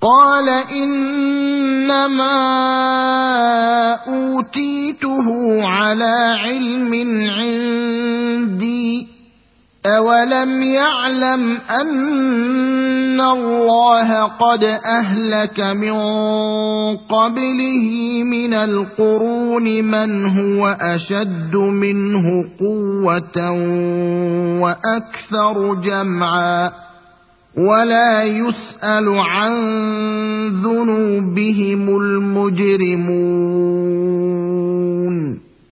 قال إنما أوتيته على علم عندي أولم يعلم أن الله قد أهلك من قبله من القرون من هو أشد منه قوة وأكثر جمعا ولا يسأل عن ذنوبهم المجرمون